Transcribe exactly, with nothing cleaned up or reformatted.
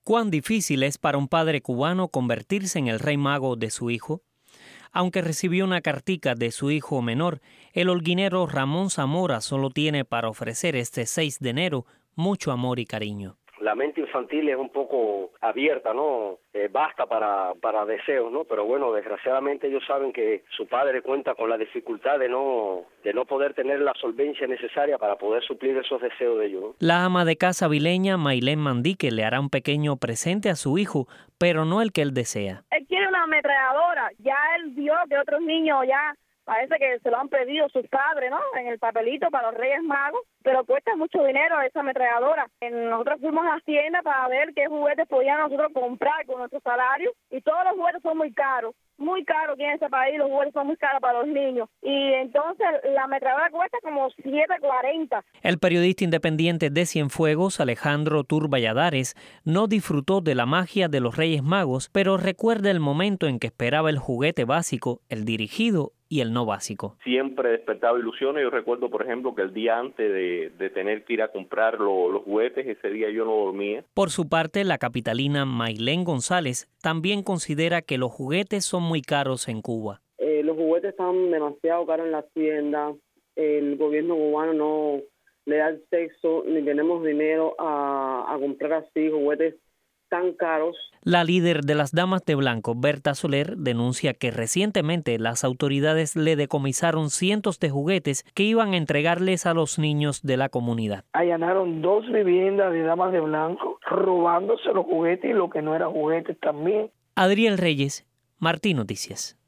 ¿Cuán difícil es para un padre cubano convertirse en el rey mago de su hijo? Aunque recibió una cartica de su hijo menor, el holguinero Ramón Zamora solo tiene para ofrecer este seis de enero mucho amor y cariño. La mente infantil es un poco abierta, ¿no? Eh, basta para, para deseos, ¿no? Pero bueno, desgraciadamente ellos saben que su padre cuenta con la dificultad de no, de no poder tener la solvencia necesaria para poder suplir esos deseos de ellos, ¿no? La ama de casa vileña Mailén Mandique le hará un pequeño presente a su hijo, pero no el que él desea. Él quiere una ametralladora. Ya él vio que otros niños ya parece que se lo han pedido sus padres, ¿no? En el papelito para los Reyes Magos, pero cuesta mucho dinero esa ametralladora. Nosotros fuimos a la tienda para ver qué juguetes podíamos nosotros comprar con nuestro salario y todos los juguetes son muy caros, muy caros aquí en ese país, los juguetes son muy caros para los niños y entonces la ametralladora cuesta como siete cuarenta. El periodista independiente de Cienfuegos, Alejandro Tur Valladares, no disfrutó de la magia de los Reyes Magos, pero recuerda el momento en que esperaba el juguete básico, el dirigido y el no básico. Siempre despertaba ilusiones. Yo recuerdo, por ejemplo, que el día antes de, de tener que ir a comprar lo, los juguetes, ese día yo no dormía. Por su parte, la capitalina Mailén González también considera que los juguetes son muy caros en Cuba. Eh, los juguetes están demasiado caros en la tienda. El gobierno cubano no le da el sexo, ni tenemos dinero a, a comprar así juguetes tan caros. La líder de las Damas de Blanco, Berta Soler, denuncia que recientemente las autoridades le decomisaron cientos de juguetes que iban a entregarles a los niños de la comunidad. Allanaron dos viviendas de Damas de Blanco, robándose los juguetes y lo que no era juguetes también. Adriel Reyes, Martín Noticias.